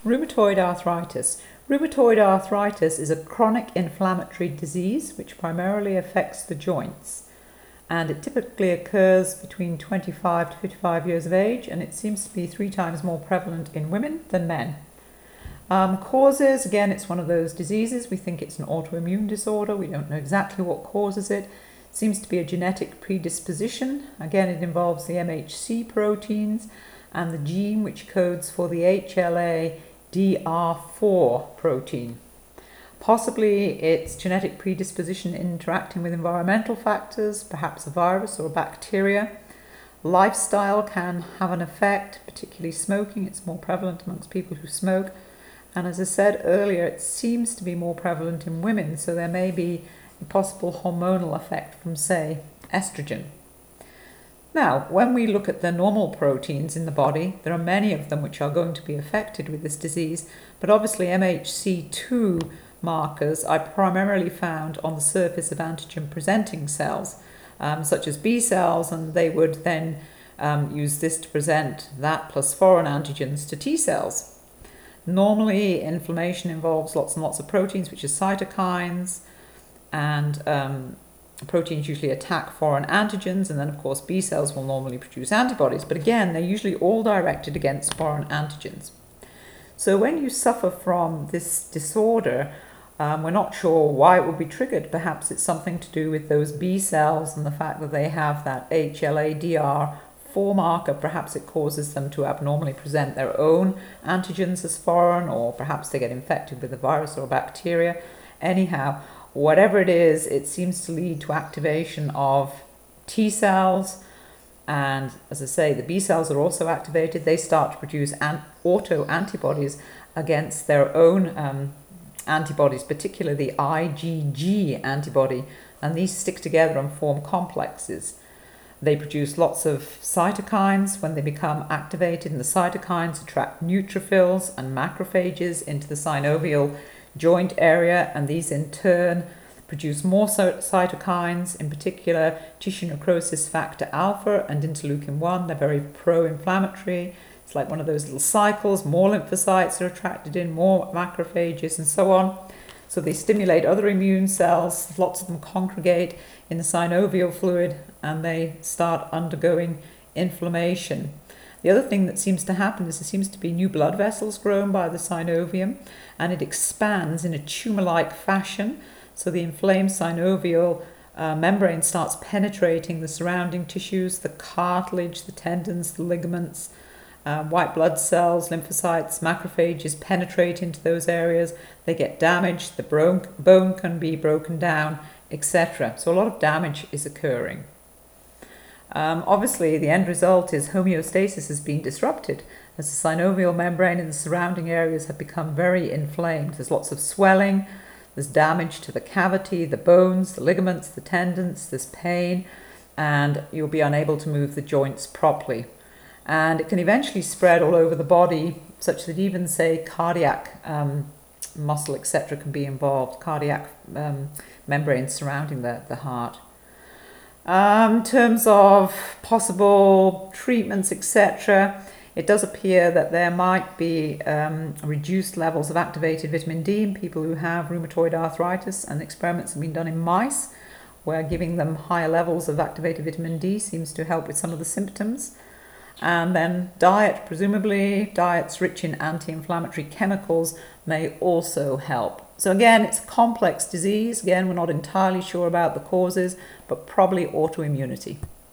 Rheumatoid arthritis. Rheumatoid arthritis is a chronic inflammatory disease which primarily affects the joints, and it typically occurs between 25 to 55 years of age, and it seems to be 3 times more prevalent in women than men. Causes, again, it's one of those diseases. We think it's an autoimmune disorder. We don't know exactly what causes it. It seems to be a genetic predisposition. Again, it involves the MHC proteins and the gene which codes for the HLA-DR4 protein. Possibly it's genetic predisposition interacting with environmental factors, perhaps a virus or a bacteria. Lifestyle can have an effect, particularly smoking. It's more prevalent amongst people who smoke. And as I said earlier, it seems to be more prevalent in women, so there may be a possible hormonal effect from, say, estrogen. Now, when we look at the normal proteins in the body, there are many of them which are going to be affected with this disease, but obviously MHC2 markers are primarily found on the surface of antigen-presenting cells, such as B cells, and they would then use this to present that plus foreign antigens to T cells. Normally, inflammation involves lots and lots of proteins, which are cytokines, and proteins usually attack foreign antigens, and then of course B cells will normally produce antibodies, but again, they're usually all directed against foreign antigens. So when you suffer from this disorder, we're not sure why it would be triggered. Perhaps it's something to do with those B cells and the fact that they have that HLA-DR4 marker. Perhaps it causes them to abnormally present their own antigens as foreign, or perhaps they get infected with a virus or a bacteria. Anyhow, whatever it is, it seems to lead to activation of T cells, and as I say, the B cells are also activated. They start to produce auto-antibodies against their own antibodies, particularly the IgG antibody, and these stick together and form complexes. They produce lots of cytokines when they become activated, and the cytokines attract neutrophils and macrophages into the synovial joint area, and these in turn produce more cytokines, in particular tissue necrosis factor alpha and interleukin-1. They're very pro-inflammatory. It's like one of those little cycles. More lymphocytes are attracted in, more macrophages, and so on. So they stimulate other immune cells. Lots of them congregate in the synovial fluid, and they start undergoing inflammation. The other thing that seems to happen is there seems to be new blood vessels grown by the synovium, and it expands in a tumor-like fashion. So the inflamed synovial membrane starts penetrating the surrounding tissues, the cartilage, the tendons, the ligaments. White blood cells, lymphocytes, macrophages penetrate into those areas. They get damaged, the bone can be broken down, etc. So a lot of damage is occurring. Obviously, the end result is homeostasis has been disrupted as the synovial membrane and the surrounding areas have become very inflamed. There's lots of swelling, there's damage to the cavity, the bones, the ligaments, the tendons, there's pain, and you'll be unable to move the joints properly. And it can eventually spread all over the body, such that even, say, cardiac muscle, etc., can be involved, cardiac membranes surrounding the heart. In terms of possible treatments, etc., it does appear that there might be reduced levels of activated vitamin D in people who have rheumatoid arthritis, and experiments have been done in mice where giving them higher levels of activated vitamin D seems to help with some of the symptoms. And then diet, presumably, diets rich in anti-inflammatory chemicals may also help. So again, it's a complex disease. Again, we're not entirely sure about the causes, but probably autoimmunity.